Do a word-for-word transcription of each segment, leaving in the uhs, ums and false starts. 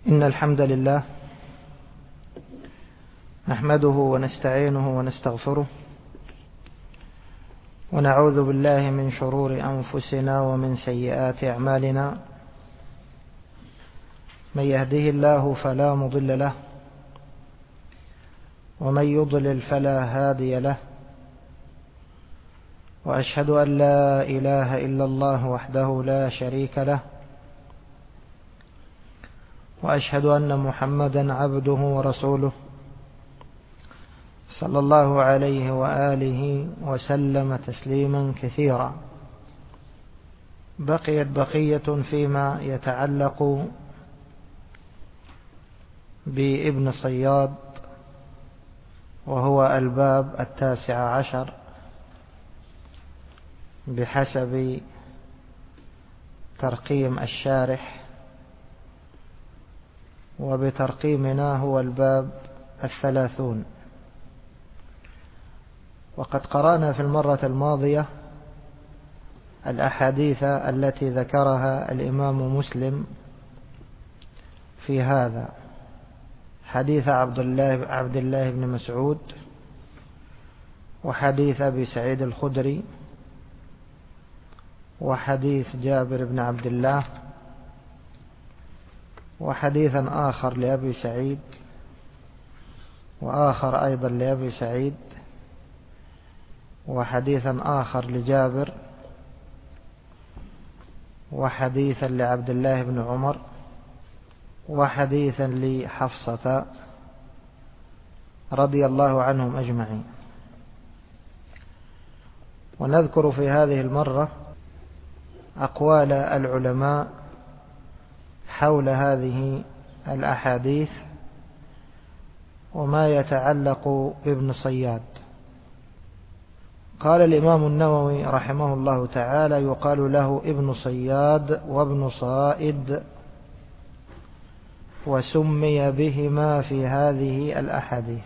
إن الحمد لله نحمده ونستعينه ونستغفره ونعوذ بالله من شرور أنفسنا ومن سيئات أعمالنا. من يهده الله فلا مضل له ومن يضلل فلا هادي له، وأشهد أن لا إله إلا الله وحده لا شريك له، وأشهد أن محمدا عبده ورسوله صلى الله عليه وآله وسلم تسليما كثيرا. بقيت بقية فيما يتعلق بابن صياد، وهو الباب التاسع عشر بحسب ترقيم الشارح، وبترقيمنا هو الباب الثلاثون. وقد قرأنا في المرة الماضية الأحاديث التي ذكرها الإمام مسلم في هذا، حديث عبد الله عبد الله بن مسعود، وحديث أبي سعيد الخدري، وحديث جابر بن عبد الله، وحديثا آخر لأبي سعيد، وآخر أيضا لأبي سعيد، وحديثا آخر لجابر، وحديثا لعبد الله بن عمر، وحديثا لحفصة رضي الله عنهم أجمعين. ونذكر في هذه المرة أقوال العلماء حول هذه الأحاديث وما يتعلق بابن صياد. قال الإمام النووي رحمه الله تعالى: يقال له ابن صياد وابن صائد، وسمي بهما في هذه الأحاديث.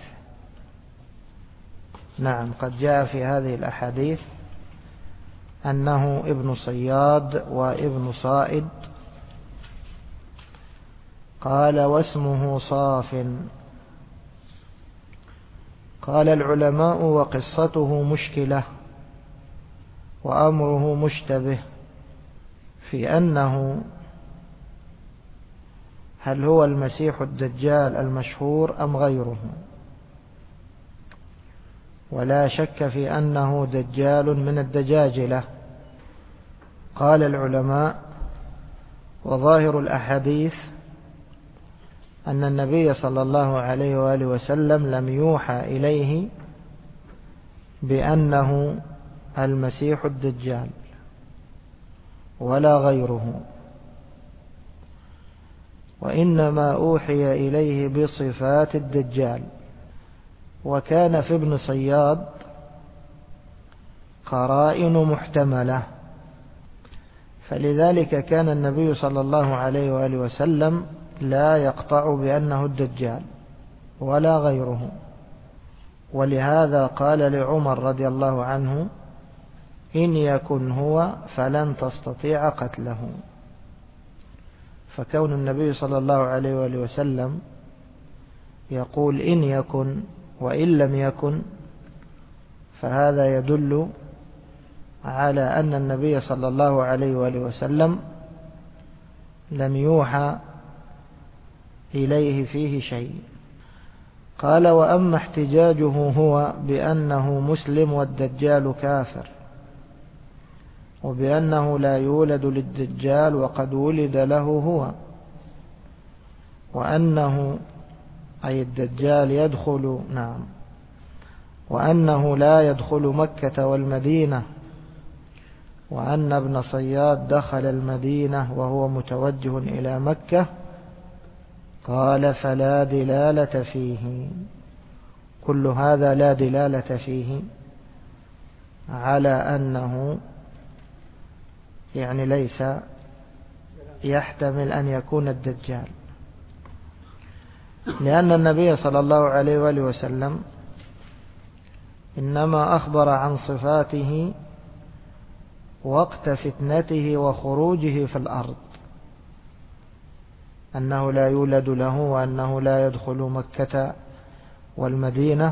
نعم، قد جاء في هذه الأحاديث أنه ابن صياد وابن صائد. قال: واسمه صاف. قال العلماء: وقصته مشكلة وأمره مشتبه في أنه هل هو المسيح الدجال المشهور أم غيره، ولا شك في أنه دجال من الدجاجلة. قال العلماء: وظاهر الأحاديث أن النبي صلى الله عليه وآله وسلم لم يوحى إليه بأنه المسيح الدجال ولا غيره، وإنما أوحي إليه بصفات الدجال. وكان في ابن صياد قرائن محتملة، فلذلك كان النبي صلى الله عليه وآله وسلم لا يقطع بأنه الدجال ولا غيره. ولهذا قال لعمر رضي الله عنه: إن يكن هو فلن تستطيع قتله. فكون النبي صلى الله عليه وآله وسلم يقول إن يكن وإن لم يكن، فهذا يدل على أن النبي صلى الله عليه وآله وسلم لم يوحى إليه فيه شيء. قال: وأما احتجاجه هو بأنه مسلم والدجال كافر، وبأنه لا يولد للدجال وقد ولد له هو، وأنه أي الدجال يدخل نعم وأنه لا يدخل مكة والمدينة، وأن ابن صياد دخل المدينة وهو متوجه إلى مكة. قال: فلا دلالة فيه. كل هذا لا دلالة فيه على أنه يعني ليس يحتمل أن يكون الدجال، لأن النبي صلى الله عليه وآله وسلم إنما أخبر عن صفاته وقت فتنته وخروجه في الأرض، أنه لا يولد له وأنه لا يدخل مكة والمدينة،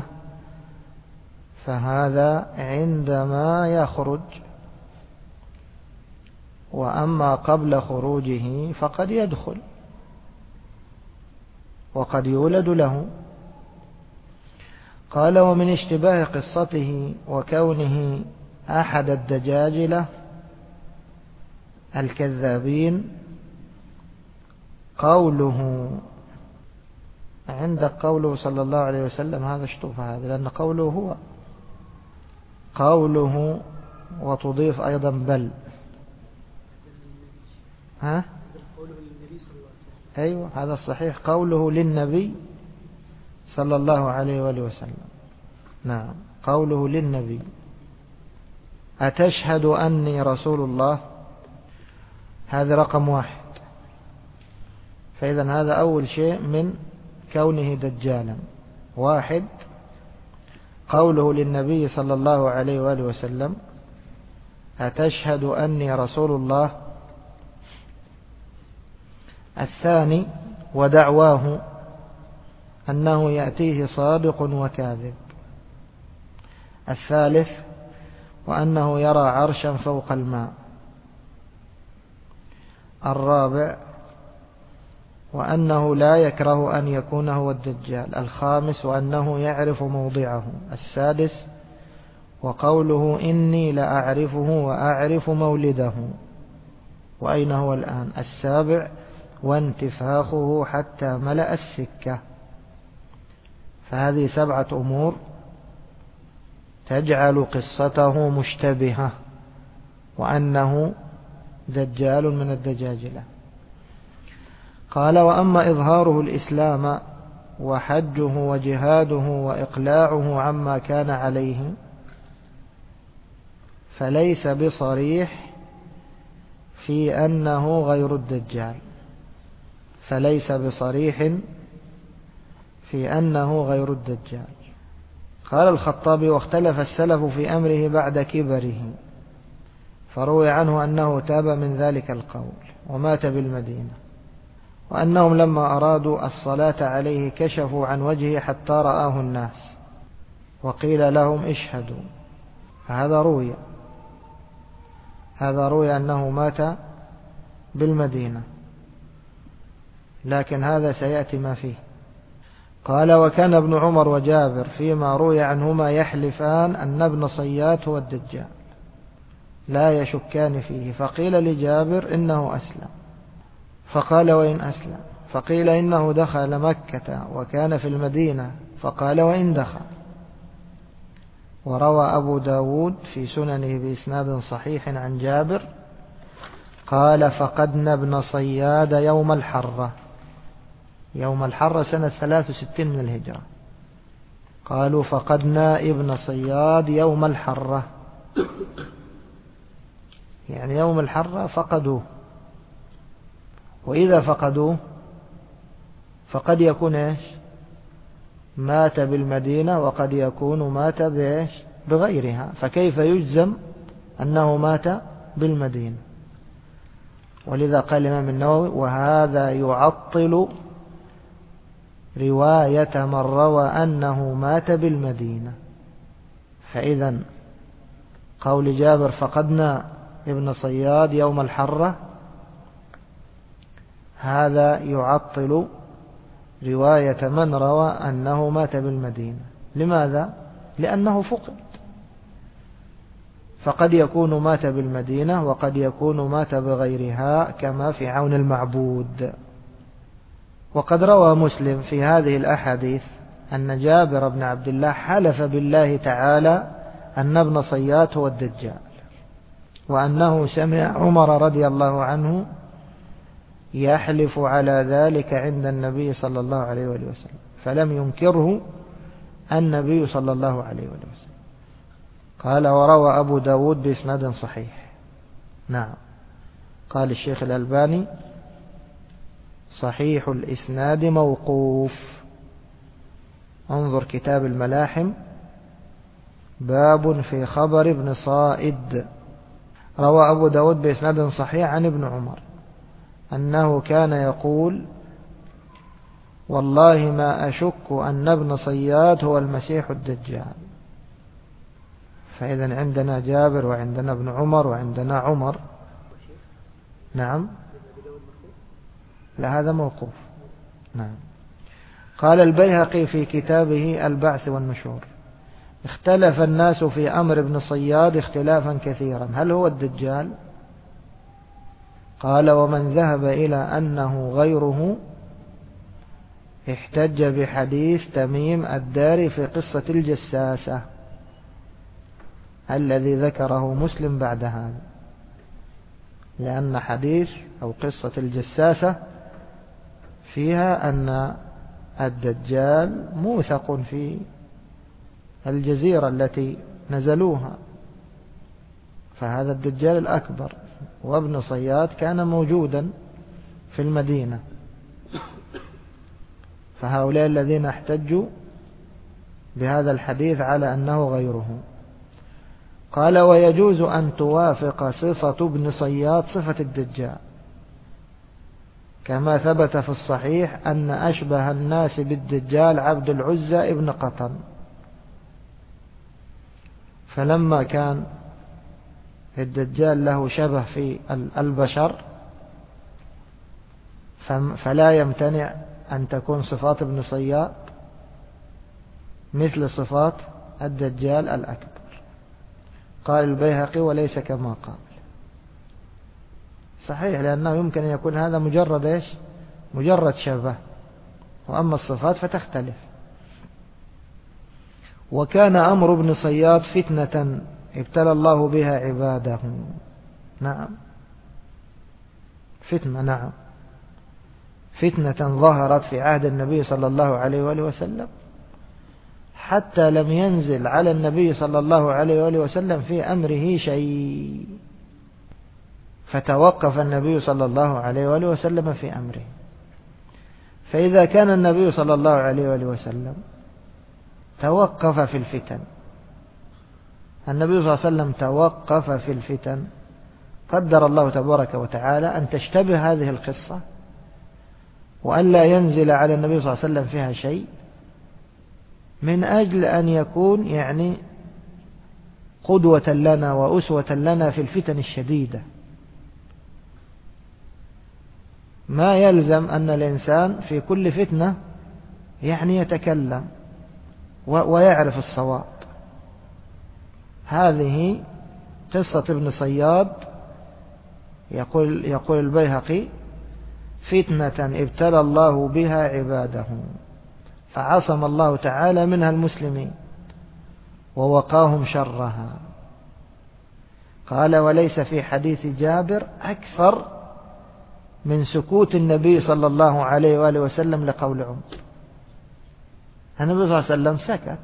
فهذا عندما يخرج، وأما قبل خروجه فقد يدخل وقد يولد له. قال: ومن اشتباه قصته وكونه أحد الدجاجلة الكذابين قوله، عندك قوله صلى الله عليه وسلم، هذا اشطوف هذا، لأن قوله هو قوله، وتضيف أيضا بل. ها؟ أيوة، هذا الصحيح، قوله للنبي صلى الله عليه وآله وسلم. نعم، قوله للنبي: أتشهد أني رسول الله؟ هذا رقم واحد. فإذا هذا أول شيء من كونه دجالا. واحد، قوله للنبي صلى الله عليه وآله وسلم: أتشهد أني رسول الله. الثاني، ودعواه أنه يأتيه صادق وكاذب. الثالث، وأنه يرى عرشا فوق الماء. الرابع، وأنه لا يكره أن يكون هو الدجال. الخامس، وأنه يعرف موضعه. السادس، وقوله إني لأعرفه وأعرف مولده وأين هو الآن. السابع، وانتفاخه حتى ملأ السكة. فهذه سبعة أمور تجعل قصته مشتبهة، وأنه دجال من الدجاجلة. قال: وأما إظهاره الإسلام وحجه وجهاده وإقلاعه عما كان عليه فليس بصريح في أنه غير الدجال، فليس بصريح في أنه غير الدجال. قال الخطابي: واختلف السلف في أمره بعد كبره، فروي عنه أنه تاب من ذلك القول ومات بالمدينة، وأنهم لما أرادوا الصلاة عليه كشفوا عن وجهه حتى رآه الناس وقيل لهم اشهدوا. فهذا روي هذا روي أنه مات بالمدينة، لكن هذا سيأتي ما فيه. قال: وكان ابن عمر وجابر فيما روي عنهما يحلفان أن ابن صياد هو الدجال، لا يشكان فيه. فقيل لجابر إنه أسلم، فقال: وإن أسلم؟ فقيل إنه دخل مكة وكان في المدينة، فقال: وإن دخل؟ وروى أبو داود في سننه بإسناد صحيح عن جابر قال: فقدنا ابن صياد يوم الحرة. يوم الحرة سنة ثلاث وستين من الهجرة. قالوا: فقدنا ابن صياد يوم الحرة، يعني يوم الحرة فقدوه. وإذا فقدوه فقد يكون إيش؟ مات بالمدينة، وقد يكون مات بإيش؟ بغيرها. فكيف يجزم أنه مات بالمدينة؟ ولذا قال الإمام النووي: وهذا يعطل رواية من روى أنه مات بالمدينة. فإذا قول جابر فقدنا ابن صياد يوم الحرة هذا يعطل رواية من روى أنه مات بالمدينة. لماذا؟ لأنه فقد، فقد يكون مات بالمدينة وقد يكون مات بغيرها، كما في عون المعبود. وقد روى مسلم في هذه الأحاديث أن جابر بن عبد الله حلف بالله تعالى أن ابن صياد هو الدجال، وأنه سمع عمر رضي الله عنه يحلف على ذلك عند النبي صلى الله عليه وسلم، فلم ينكره النبي صلى الله عليه وسلم. قال: وروى أبو داود بإسناد صحيح. نعم، قال الشيخ الألباني: صحيح الإسناد موقوف. انظر كتاب الملاحم، باب في خبر ابن صائد. روى أبو داود بإسناد صحيح عن ابن عمر أنه كان يقول: والله ما أشك أن ابن صياد هو المسيح الدجال. فإذا عندنا جابر وعندنا ابن عمر وعندنا عمر. نعم، لا هذا موقوف. نعم. قال البيهقي في كتابه البعث والنشور: اختلف الناس في أمر ابن صياد اختلافا كثيرا، هل هو الدجال؟ قال: ومن ذهب إلى أنه غيره احتج بحديث تميم الداري في قصة الجساسة الذي ذكره مسلم بعد هذا، لأن حديث أو قصة الجساسة فيها أن الدجال موثق في الجزيرة التي نزلوها، فهذا الدجال الأكبر، وابن صياد كان موجودا في المدينة، فهؤلاء الذين احتجوا بهذا الحديث على أنه غيره. قال: ويجوز أن توافق صفة ابن صياد صفة الدجال، كما ثبت في الصحيح أن أشبه الناس بالدجال عبد العزى ابن قطن، فلما كان الدجال له شبه في البشر فلا يمتنع أن تكون صفات ابن صياد مثل صفات الدجال الأكبر. قال البيهقي: وليس كما قال. صحيح، لأنه يمكن أن يكون هذا مجرد إيش؟ مجرد شبه، وأما الصفات فتختلف. وكان أمر ابن صياد فتنة ابتلى الله بها عباده. نعم، فتنة، نعم، فتنة ظهرت في عهد النبي صلى الله عليه وآله وسلم، حتى لم ينزل على النبي صلى الله عليه وآله وسلم في أمره شيء، فتوقف النبي صلى الله عليه وآله وسلم في أمره. فإذا كان النبي صلى الله عليه وآله وسلم توقف في الفتن، النبي صلى الله عليه وسلم توقف في الفتن، قدر الله تبارك وتعالى أن تشتبه هذه القصة وأن لا ينزل على النبي صلى الله عليه وسلم فيها شيء، من أجل أن يكون يعني قدوة لنا وأسوة لنا في الفتن الشديدة. ما يلزم أن الإنسان في كل فتنة يعني يتكلم ويعرف الصواب. هذه قصة ابن صياد. يقول, يقول البيهقي: فتنة ابتلى الله بها عباده، فعصم الله تعالى منها المسلمين ووقاهم شرها. قال: وليس في حديث جابر أكثر من سكوت النبي صلى الله عليه وآله وسلم لقول عمر. النبي صلى الله عليه وسلم سكت،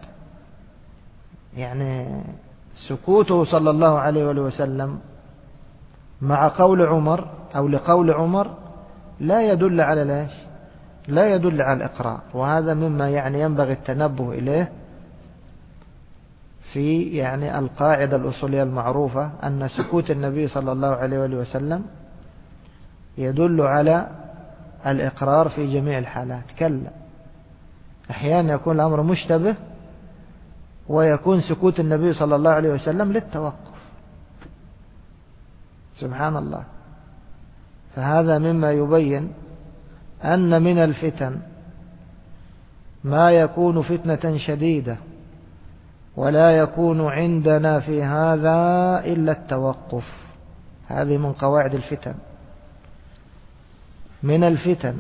يعني سكوته صلى الله عليه وآله وسلم مع قول عمر أو لقول عمر لا يدل على ليش لا يدل على الإقرار، وهذا مما يعني ينبغي التنبه إليه في يعني القاعدة الأصولية المعروفة، أن سكوت النبي صلى الله عليه وآله وسلم يدل على الإقرار في جميع الحالات. كلا، أحيانا يكون الأمر مشتبه ويكون سكوت النبي صلى الله عليه وسلم للتوقف. سبحان الله. فهذا مما يبين أن من الفتن ما يكون فتنة شديدة، ولا يكون عندنا في هذا إلا التوقف. هذه من قواعد الفتن. من الفتن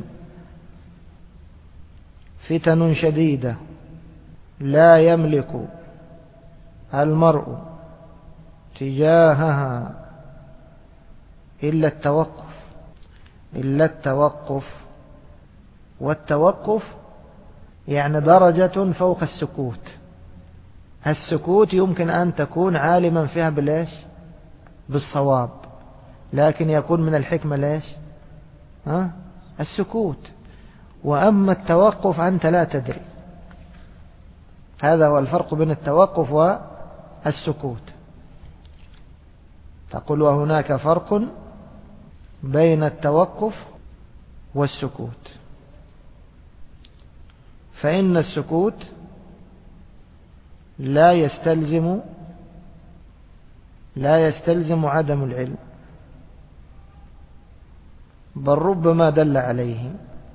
فتن شديدة لا يملك المرء تجاهها إلا التوقف إلا التوقف والتوقف يعني درجة فوق السكوت. السكوت يمكن أن تكون عالما فيها بالإيش؟ بالصواب، لكن يكون من الحكمة ليش؟ ها؟ السكوت. وأما التوقف أنت لا تدري. هذا هو الفرق بين التوقف والسكوت. تقول: وهناك فرق بين التوقف والسكوت. فإن السكوت لا يستلزم لا يستلزم عدم العلم، بل ربما دل عليه،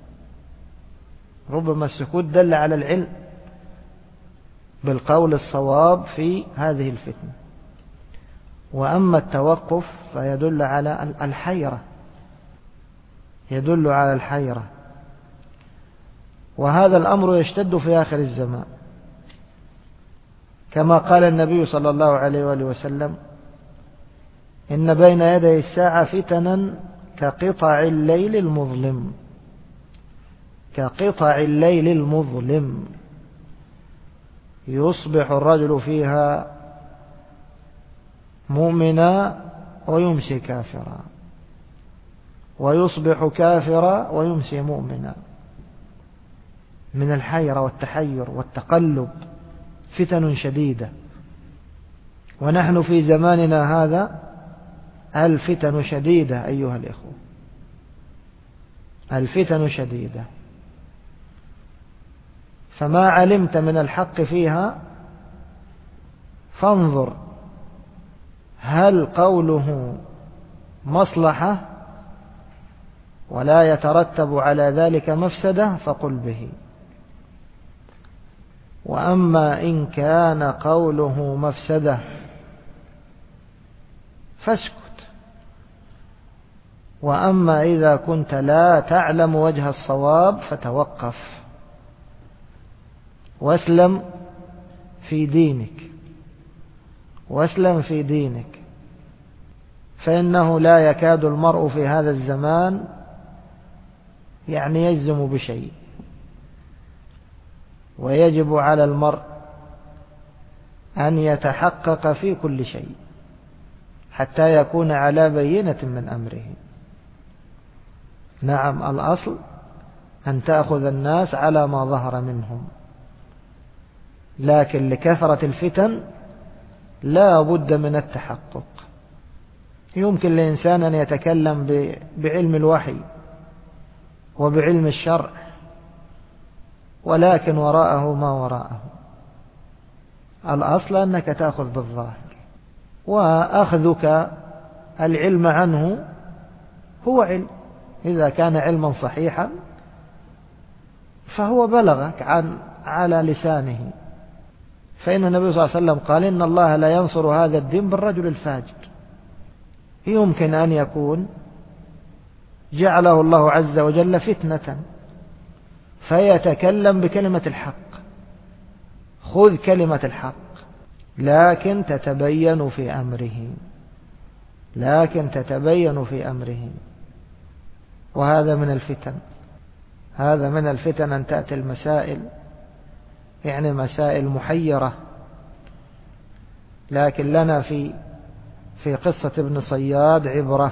ربما السكوت دل على العلم بالقول الصواب في هذه الفتنة. وأما التوقف فيدل على الحيرة، يدل على الحيرة. وهذا الأمر يشتد في آخر الزمان، كما قال النبي صلى الله عليه وآله وسلم: إن بين يدي الساعة فتنا كقطع الليل المظلم، كقطع الليل المظلم، يصبح الرجل فيها مؤمنا ويمسي كافرا، ويصبح كافرا ويمسي مؤمنا، من الحيرة والتحير والتقلب، فتن شديدة. ونحن في زماننا هذا الفتن شديدة أيها الإخوة، الفتن شديدة، فما علمت من الحق فيها فانظر هل قوله مصلحة ولا يترتب على ذلك مفسدة فقل به، وأما إن كان قوله مفسدة فاسكت. وأما إذا كنت لا تعلم وجه الصواب فتوقف واسلم في دينك، واسلم في دينك، فإنه لا يكاد المرء في هذا الزمان يعني يجزم بشيء، ويجب على المرء أن يتحقق في كل شيء حتى يكون على بينة من أمره. نعم، الأصل أن تأخذ الناس على ما ظهر منهم، لكن لكثرة الفتن لا بد من التحقق. يمكن لإنسان أن يتكلم بعلم الوحي وبعلم الشرع، ولكن وراءه ما وراءه. الأصل أنك تأخذ بالظاهر، وأخذك العلم عنه هو علم، إذا كان علما صحيحا فهو بلغك عن على لسانه. فإن النبي صلى الله عليه وسلم قال: إن الله لا ينصر هذا الدين بالرجل الفاجر. يمكن أن يكون جعله الله عز وجل فتنة فيتكلم بكلمة الحق، خذ كلمة الحق، لكن تتبين في أمره، لكن تتبين في أمره. وهذا من الفتن، هذا من الفتن أن تأتي المسائل يعني مسائل محيرة. لكن لنا في في قصة ابن صياد عبرة،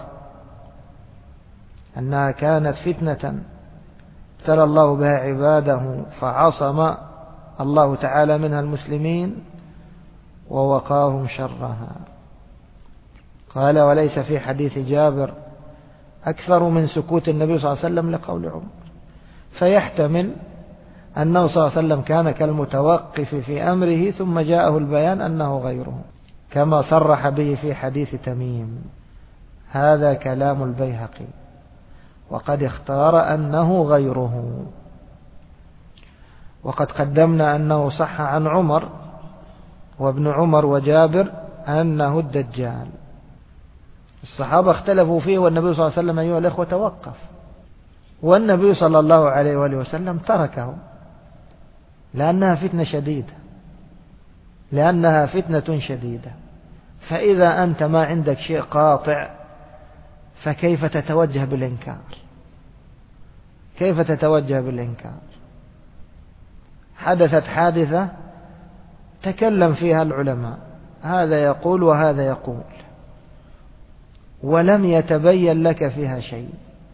أنها كانت فتنة ابتلى الله بها عباده فعصم الله تعالى منها المسلمين ووقاهم شرها. قال: وليس في حديث جابر أكثر من سكوت النبي صلى الله عليه وسلم لقول عمر، فيحتمل أنه صلى الله عليه وسلم كان كالمتوقف في أمره ثم جاءه البيان أنه غيره، كما صرح به في حديث تميم. هذا كلام البيهقي، وقد اختار أنه غيره. وقد قدمنا أنه صح عن عمر وابن عمر وجابر أنه الدجال. الصحابة اختلفوا فيه، والنبي صلى الله عليه وسلم أيها الأخوة توقف، والنبي صلى الله عليه وآله وسلم تركه لأنها فتنة شديدة، لأنها فتنة شديدة. فإذا أنت ما عندك شيء قاطع فكيف تتوجه بالإنكار؟ كيف تتوجه بالإنكار؟ حدثت حادثة تكلم فيها العلماء، هذا يقول وهذا يقول، ولم يتبين لك فيها شيء،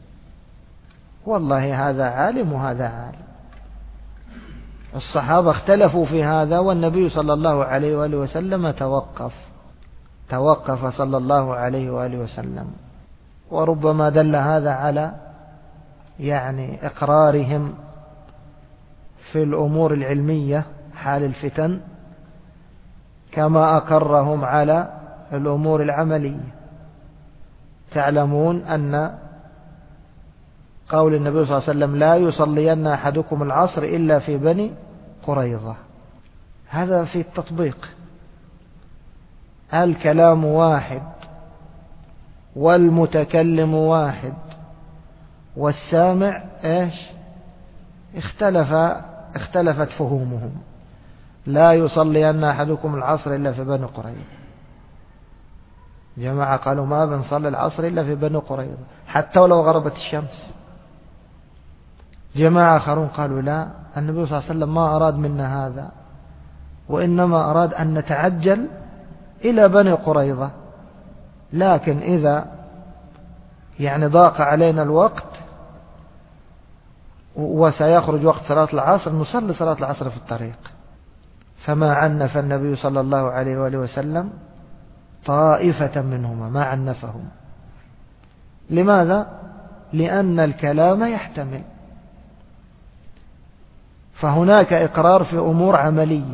والله هذا عالم وهذا عالم. الصحابة اختلفوا في هذا، والنبي صلى الله عليه وآله وسلم توقف توقف صلى الله عليه وآله وسلم. وربما دل هذا على يعني إقرارهم في الأمور العلمية حال الفتن كما أقرهم على الأمور العملية. تعلمون أن قول النبي صلى الله عليه وسلم لا يصلين أحدكم العصر إلا في بني قريظة، هذا في التطبيق. الكلام واحد والمتكلم واحد والسامع إيش اختلف اختلفت فهومهم. لا يصلين أحدكم العصر إلا في بني قريظة، جماعة قالوا ما بنصلي العصر إلا في بني قريظة حتى ولو غربت الشمس. جماعة آخرون قالوا لا، النبي صلى الله عليه وسلم ما أراد منا هذا، وإنما أراد أن نتعجل إلى بني قريظة، لكن إذا يعني ضاق علينا الوقت وسيخرج وقت صلاة العصر نصلي صلاة العصر في الطريق. فما عنف النبي صلى الله عليه وآله وسلم طائفة منهما، ما عنفهم. لماذا؟ لأن الكلام يحتمل، فهناك إقرار في أمور عملية.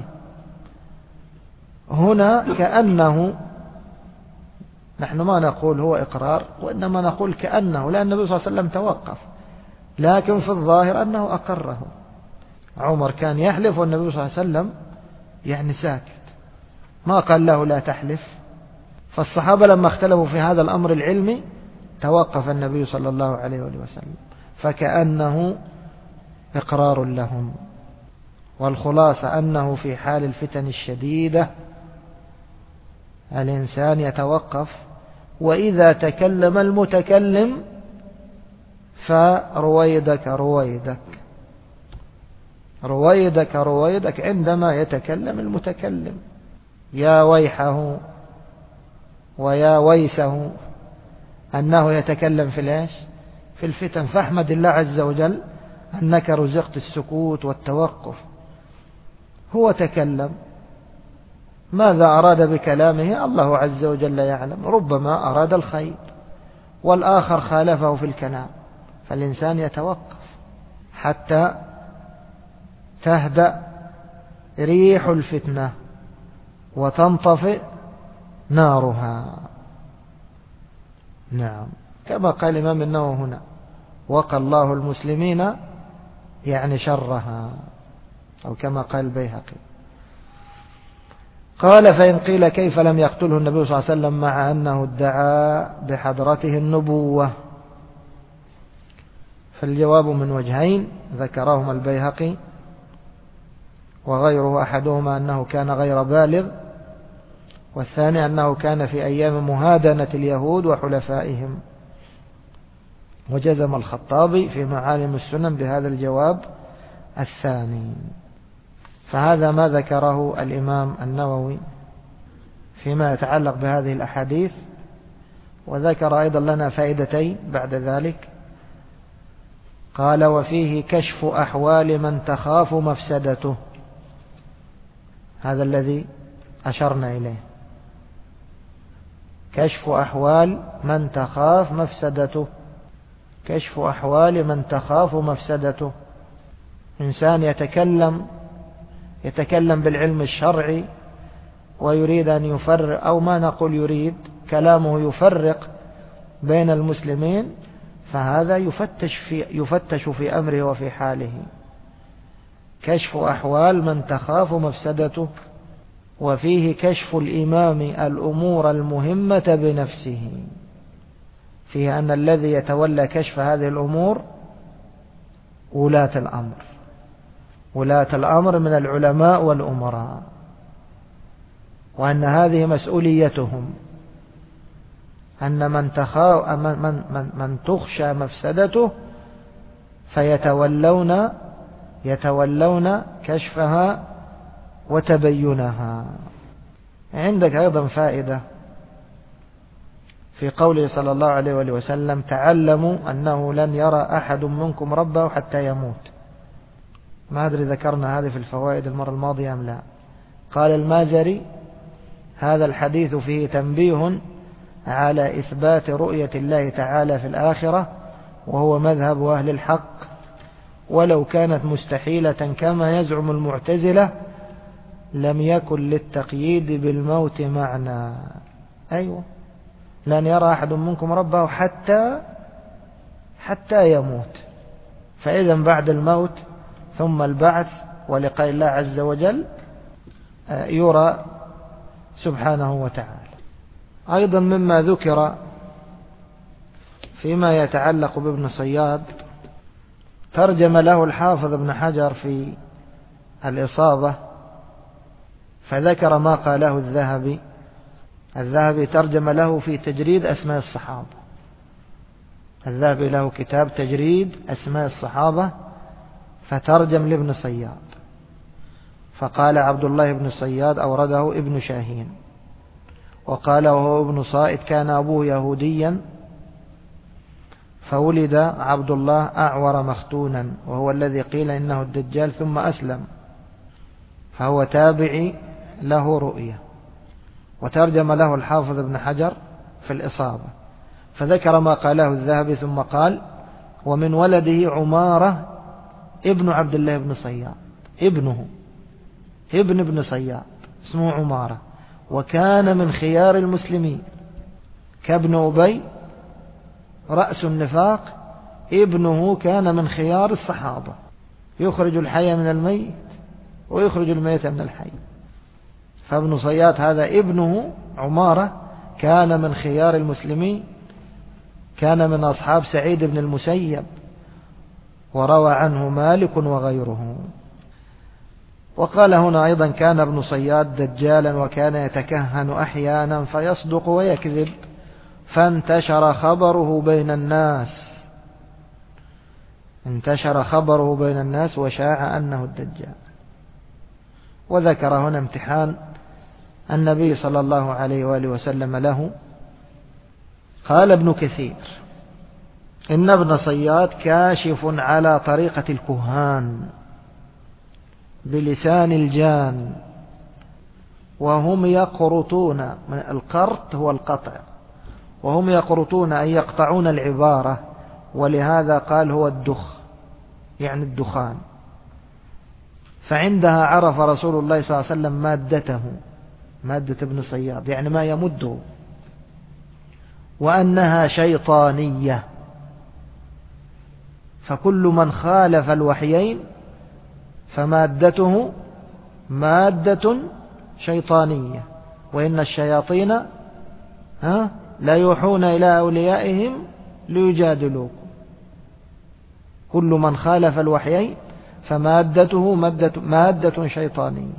هنا كأنه نحن ما نقول هو إقرار، وإنما نقول كأنه، لأن النبي صلى الله عليه وسلم توقف، لكن في الظاهر أنه أقره. عمر كان يحلف والنبي صلى الله عليه وسلم يعني ساكت، ما قال له لا تحلف. فالصحابة لما اختلفوا في هذا الأمر العلمي توقف النبي صلى الله عليه وسلم، فكأنه إقرار لهم. والخلاصة أنه في حال الفتن الشديدة الإنسان يتوقف، وإذا تكلم المتكلم فرويدك رويدك رويدك رويدك عندما يتكلم المتكلم. يا ويحه ويا ويسه أنه يتكلم في الإيش؟ في الفتن. فاحمد الله عز وجل أنك رزقت السكوت والتوقف. هو تكلم، ماذا أراد بكلامه الله عز وجل يعلم، ربما أراد الخير والآخر خالفه في الكلام، فالإنسان يتوقف حتى تهدأ ريح الفتنة وتنطفئ نارها. نعم، كما قال الإمام النووي هنا: وقى الله المسلمين يعني شرها، أو كما قال البيهقي. قال: فإن قيل كيف لم يقتله النبي صلى الله عليه وسلم مع أنه ادعى بحضرته النبوة؟ فالجواب من وجهين ذكرهما البيهقي وغيره، أحدهما أنه كان غير بالغ، والثاني أنه كان في أيام مهادنة اليهود وحلفائهم. وجزم الخطابي في معالم السنن بهذا الجواب الثاني. فهذا ما ذكره الإمام النووي فيما يتعلق بهذه الأحاديث. وذكر أيضا لنا فائدتين بعد ذلك. قال: وفيه كشف أحوال من تخاف مفسدته، هذا الذي أشرنا إليه، كشف أحوال من تخاف مفسدته. كشف أحوال من تخاف مفسدته، إنسان يتكلم يتكلم بالعلم الشرعي ويريد أن يفرق، أو ما نقول يريد، كلامه يفرق بين المسلمين، فهذا يفتش في, يفتش في أمره وفي حاله. كشف أحوال من تخاف مفسدته. وفيه كشف الإمام الأمور المهمة بنفسه، فيه أن الذي يتولى كشف هذه الأمور ولاة الأمر ولاة الأمر من العلماء والأمراء، وأن هذه مسؤوليتهم، أن من, تخاف من, من, من تخشى مفسدته فيتولون يتولون كشفها وتبينها. عندك أيضا فائدة في قوله صلى الله عليه وآله وسلم: تعلموا أنه لن يرى أحد منكم ربه حتى يموت. ما أدري ذكرنا هذه في الفوائد المرة الماضية أم لا. قال المازري: هذا الحديث فيه تنبيه على إثبات رؤية الله تعالى في الآخرة، وهو مذهب أهل الحق، ولو كانت مستحيلة كما يزعم المعتزلة لم يكن للتقييد بالموت معنى. أيوة، لن يرى أحد منكم ربه حتى حتى يموت. فإذا بعد الموت ثم البعث ولقاء الله عز وجل يرى سبحانه وتعالى. أيضا مما ذكر فيما يتعلق بابن صياد، ترجم له الحافظ ابن حجر في الإصابة فذكر ما قاله الذهبي. الذهبي ترجم له في تجريد أسماء الصحابة. الذهبي له كتاب تجريد أسماء الصحابة، فترجم لابن صياد فقال عبد الله بن صياد أورده ابن شاهين، وقال وهو ابن صائد كان أبوه يهوديا فولد عبد الله أعور مختونا، وهو الذي قيل إنه الدجال ثم أسلم، فهو تابعي له رؤية. وترجم له الحافظ ابن حجر في الإصابة فذكر ما قاله الذهبي ثم قال ومن ولده عمارة ابن عبد الله بن صياد، ابنه ابن ابن صياد اسمه عمارة، وكان من خيار المسلمين كابن أبي رأس النفاق، ابنه كان من خيار الصحابة يخرج الحي من الميت ويخرج الميت من الحي. فابن صياد هذا ابنه عمارة كان من خيار المسلمين، كان من أصحاب سعيد بن المسيب، وروى عنه مالك وغيره. وقال هنا أيضا كان ابن صياد دجالا وكان يتكهن أحيانا فيصدق ويكذب، فانتشر خبره بين الناس انتشر خبره بين الناس وشاع أنه الدجال. وذكر هنا امتحان النبي صلى الله عليه وآله وسلم له. قال ابن كثير إن ابن صياد كاشف على طريقة الكهان بلسان الجان، وهم يقرطون، من القرط هو القطع، وهم يقرطون أي يقطعون العبارة، ولهذا قال هو الدخ يعني الدخان. فعندها عرف رسول الله صلى الله عليه وسلم مادته، مادة ابن صياد يعني ما يمده، وأنها شيطانية. فكل من خالف الوحيين فمادته مادة شيطانية، وإن الشياطين ها لا يوحون إلى أوليائهم ليجادلوكم. كل من خالف الوحيين فمادته مادة, مادة شيطانية.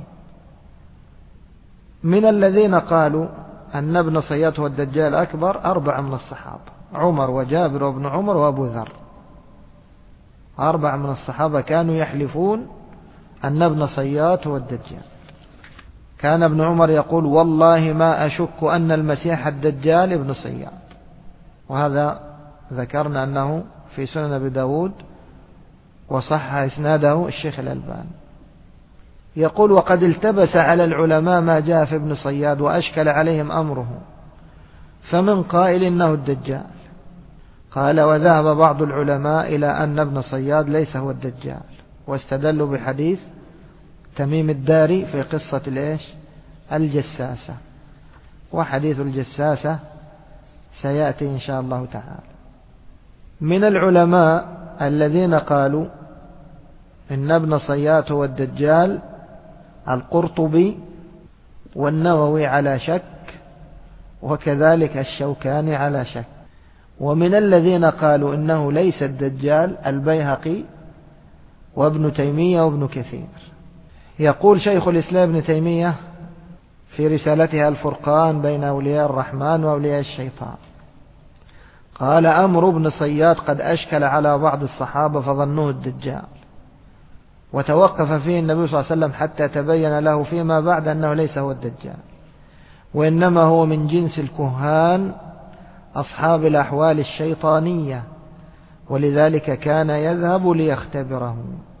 من الذين قالوا أن ابن صياد هو الدجال أكبر أربعة من الصحابة، عمر وجابر وابن عمر وأبو ذر. أربعة من الصحابة كانوا يحلفون أن ابن صياد هو الدجال. كان ابن عمر يقول والله ما أشك أن المسيح الدجال ابن صياد، وهذا ذكرنا أنه في سنن أبي داود وصح إسناده الشيخ الألباني. يقول وقد التبس على العلماء ما جاء في ابن صياد وأشكل عليهم أمره، فمن قائل إنه الدجال. قال وذهب بعض العلماء إلى أن ابن صياد ليس هو الدجال، واستدلوا بحديث تميم الداري في قصة الإيش الجساسة، وحديث الجساسة سيأتي إن شاء الله تعالى. من العلماء الذين قالوا إن ابن صياد هو الدجال القرطبي والنووي على شك، وكذلك الشوكاني على شك. ومن الذين قالوا إنه ليس الدجال البيهقي وابن تيمية وابن كثير. يقول شيخ الإسلام ابن تيمية في رسالتها الفرقان بين أولياء الرحمن وأولياء الشيطان، قال أمر ابن صياد قد أشكل على بعض الصحابة فظنوه الدجال، وتوقف فيه النبي صلى الله عليه وسلم حتى تبين له فيما بعد أنه ليس هو الدجال، وإنما هو من جنس الكهان أصحاب الأحوال الشيطانية، ولذلك كان يذهب ليختبره.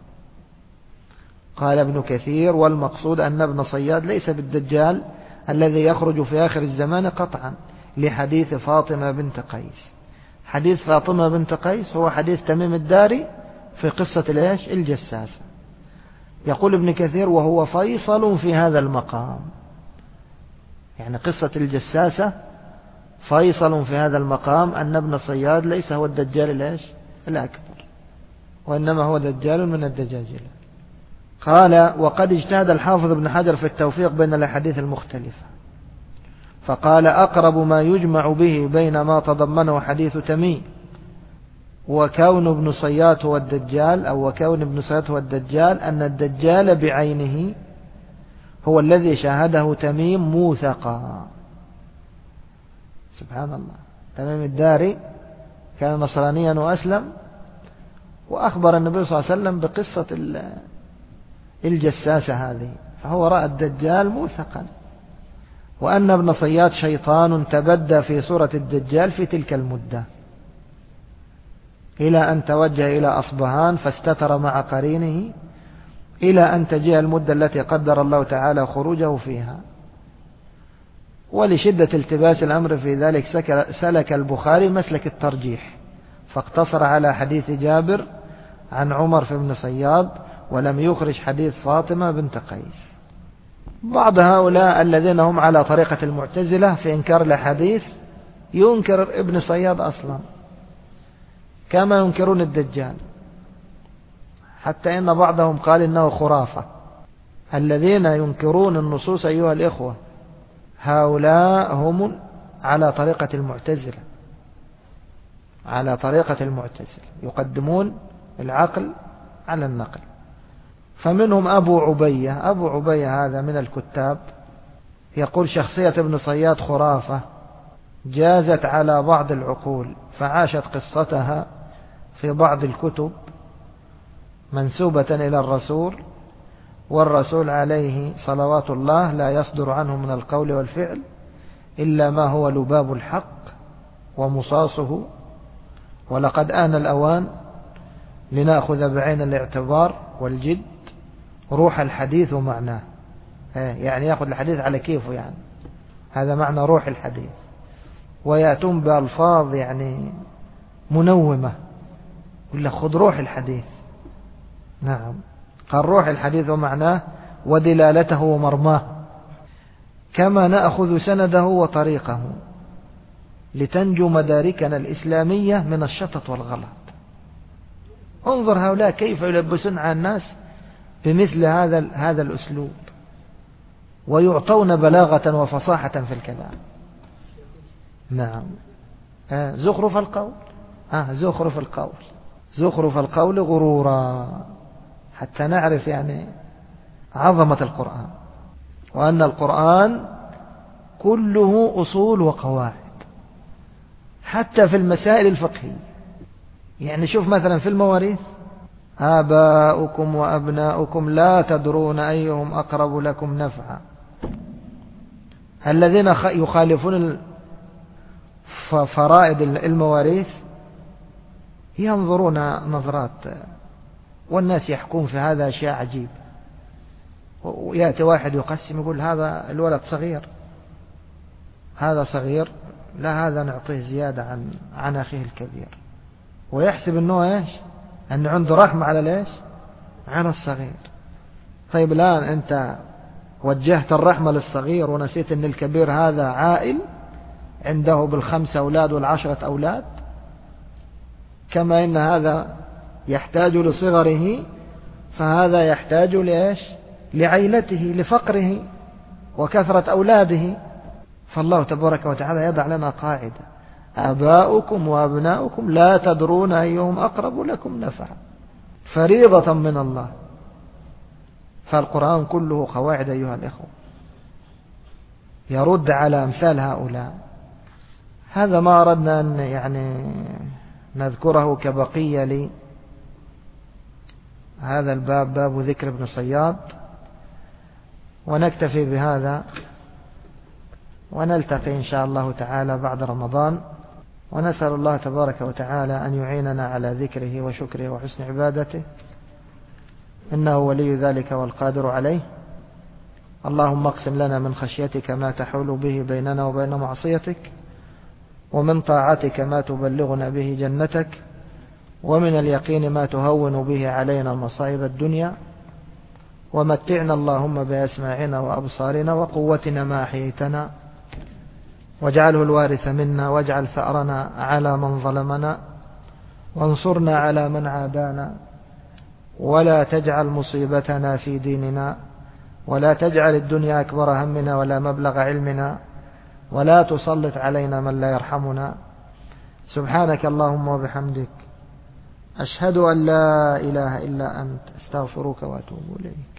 قال ابن كثير والمقصود أن ابن صياد ليس بالدجال الذي يخرج في آخر الزمان قطعا، لحديث فاطمة بنت قيس. حديث فاطمة بنت قيس هو حديث تميم الداري في قصة الإيش الجساسة. يقول ابن كثير وهو فيصل في هذا المقام، يعني قصة الجساسة فيصل في هذا المقام، أن ابن صياد ليس هو الدجال الإيش الأكبر، وإنما هو دجال من الدجاجلة. قال وقد اجتهد الحافظ ابن حجر في التوفيق بين الأحاديث المختلفة، فقال أقرب ما يجمع به بين ما تضمنه حديث تميم وكون ابن صياد هو الدجال، أو وكون ابن صياد هو الدجال، أن الدجال بعينه هو الذي شاهده تميم موثقا. سبحان الله، تميم الداري كان نصرانيا وأسلم، وأخبر النبي صلى الله عليه وسلم بقصة الجساسة هذه، فهو رأى الدجال موثقا. وأن ابن صياد شيطان تبدى في صورة الدجال في تلك المدة، إلى أن توجه إلى أصبهان فاستتر مع قرينه إلى أن تجيء المدة التي قدر الله تعالى خروجه فيها. ولشدة التباس الأمر في ذلك سلك البخاري مسلك الترجيح، فاقتصر على حديث جابر عن عمر في ابن صياد، ولم يخرج حديث فاطمة بنت قيس. بعض هؤلاء الذين هم على طريقة المعتزلة في إنكار الحديث ينكر ابن صياد أصلا كما ينكرون الدجال، حتى إن بعضهم قال إنه خرافة. الذين ينكرون النصوص أيها الإخوة هؤلاء هم على طريقة المعتزلة، على طريقة المعتزلة يقدمون العقل على النقل. فمنهم أبو عبية، أبو عبية هذا من الكتاب يقول شخصية ابن صياد خرافة جازت على بعض العقول، فعاشت قصتها في بعض الكتب منسوبة إلى الرسول، والرسول عليه صلوات الله لا يصدر عنه من القول والفعل إلا ما هو لباب الحق ومصاصه، ولقد آن الأوان لنأخذ بعين الاعتبار والجد روح الحديث ومعناه، يعني يأخذ الحديث على كيفه، يعني هذا معنى روح الحديث، ويأتون بألفاظ يعني منومة، ولا خذ روح الحديث. نعم، قال روح الحديث ومعناه ودلالته ومرماه، كما نأخذ سنده وطريقه لتنجو مداركنا الإسلامية من الشطط والغلط. انظر هؤلاء كيف يلبسون على الناس بمثل هذا هذا الأسلوب، ويعطون بلاغة وفصاحة في الكلام. نعم، آه زخرف القول، آه زخرف القول، زخرف القول غرورا، حتى نعرف يعني عظمة القرآن، وأن القرآن كله أصول وقواعد حتى في المسائل الفقهية. يعني شوف مثلا في المواريث آباؤكم وأبناؤكم لا تدرون أيهم أقرب لكم نفعا. الذين يخالفون فرائض المواريث ينظرون نظرات، والناس يحكون في هذا أشياء عجيب، ويأتي واحد يقسم يقول هذا الولد صغير، هذا صغير، لا هذا نعطيه زيادة عن عن أخيه الكبير، ويحسب أنه إيش، أن عنده رحمة على ليش، على الصغير. طيب الآن أنت وجهت الرحمة للصغير ونسيت أن الكبير هذا عائل عنده بالخمسة أولاد والعشرة أولاد، كما إن هذا يحتاج لصغره فهذا يحتاج لإيش، لعيلته، لفقره وكثرة أولاده. فالله تبارك وتعالى يضع لنا قاعدة: آباؤكم وأبناؤكم لا تدرون أيهم أقرب لكم نفعا، فريضة من الله. فالقرآن كله قواعد أيها الإخوة، يرد على أمثال هؤلاء. هذا ما أردنا أن يعني نذكره كبقية لي هذا الباب، باب ذكر ابن صياد، ونكتفي بهذا، ونلتقي إن شاء الله تعالى بعد رمضان، ونسأل الله تبارك وتعالى أن يعيننا على ذكره وشكره وحسن عبادته، إنه ولي ذلك والقادر عليه. اللهم اقسم لنا من خشيتك ما تحول به بيننا وبين معصيتك، ومن طاعتك ما تبلغنا به جنتك، ومن اليقين ما تهون به علينا مصائب الدنيا، ومتعنا اللهم بأسماعنا وأبصارنا وقوتنا ما أحييتنا، واجعله الوارث منا، واجعل ثأرنا على من ظلمنا، وانصرنا على من عادانا، ولا تجعل مصيبتنا في ديننا، ولا تجعل الدنيا أكبر همنا ولا مبلغ علمنا، ولا تسلط علينا من لا يرحمنا. سبحانك اللهم وبحمدك، أشهد أن لا إله إلا أنت، أستغفرك وأتوب إليك.